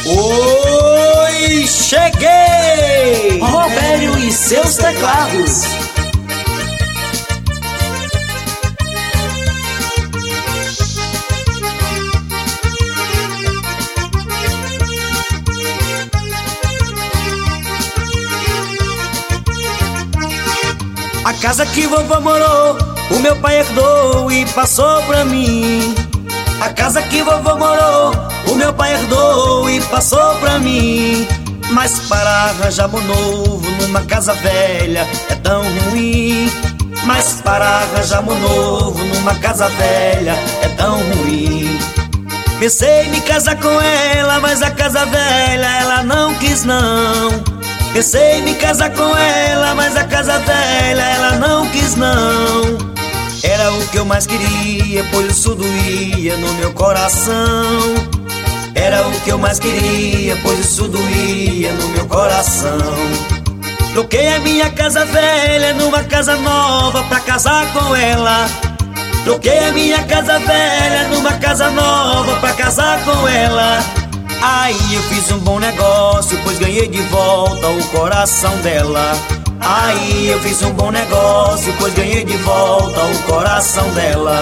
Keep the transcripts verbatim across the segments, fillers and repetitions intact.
Oi, cheguei! Robério e seus teclados. A casa que vovô morou, o meu pai herdou e passou pra mim. A casa que vovô morou, o meu pai herdou e passou pra mim. Mas para arranjar amor novo numa casa velha é tão ruim. Mas para arranjar amor novo numa casa velha é tão ruim. Pensei em me casar com ela, mas a casa velha ela não quis não. Pensei em me casar com ela, mas a casa velha ela não quis não. Era o que eu mais queria, pois isso doía no meu coração. Era o que eu mais queria, pois isso doía no meu coração. Troquei a minha casa velha numa casa nova pra casar com ela. Troquei a minha casa velha numa casa nova pra casar com ela. Aí eu fiz um bom negócio, pois ganhei de volta o coração dela. Aí eu fiz um bom negócio, pois ganhei de volta o coração dela.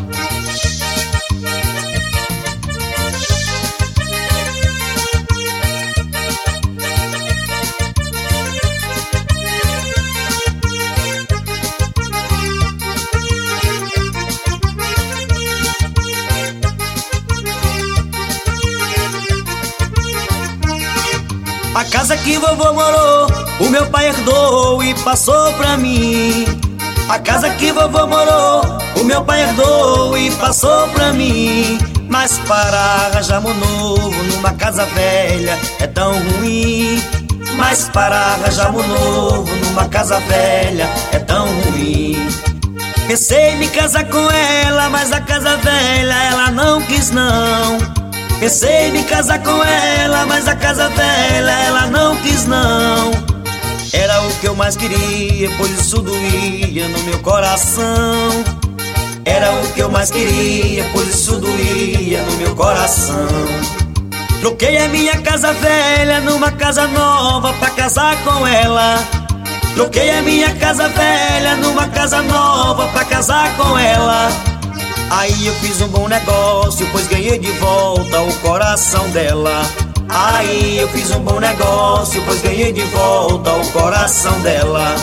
A casa que vovô morou, o meu pai herdou e passou pra mim. A casa que vovô morou, o meu pai herdou e passou pra mim. Mas para arranjar amor novo numa casa velha é tão ruim. Mas para arranjar amor novo numa casa velha é tão ruim. Pensei em me casar com ela, mas a casa velha ela não quis não. Pensei em me casar com ela, mas a casa velha ela não quis não. Era o que eu mais queria, pois isso doía no meu coração. Era o que eu mais queria, pois isso doía no meu coração. Troquei a minha casa velha numa casa nova pra casar com ela. Troquei a minha casa velha numa casa nova pra casar com ela. Aí eu fiz um bom negócio, pois ganhei de volta o coração dela. Aí eu fiz um bom negócio, pois ganhei de volta o coração dela.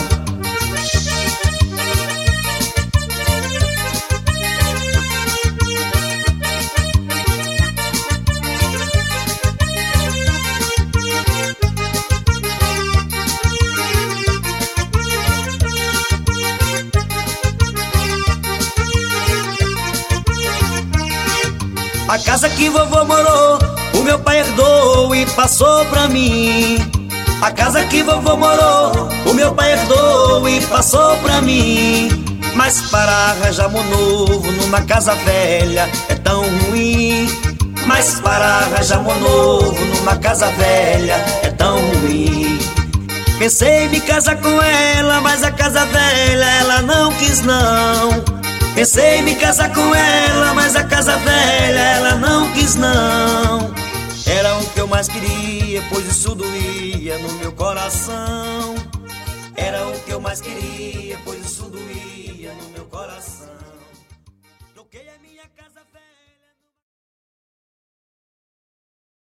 A casa que vovô morou, o meu pai herdou e passou pra mim. A casa que vovô morou, o meu pai herdou e passou pra mim. Mas para arranjar amor novo numa casa velha é tão ruim. Mas para arranjar amor novo numa casa velha é tão ruim. Pensei em me casar com ela, mas a casa velha ela não quis não. Pensei em me casar com ela, mas a casa velha ela não quis não. Era o que eu mais queria, pois isso doía no meu coração. Era o que eu mais queria, pois isso doía no meu coração. Troquei a minha casa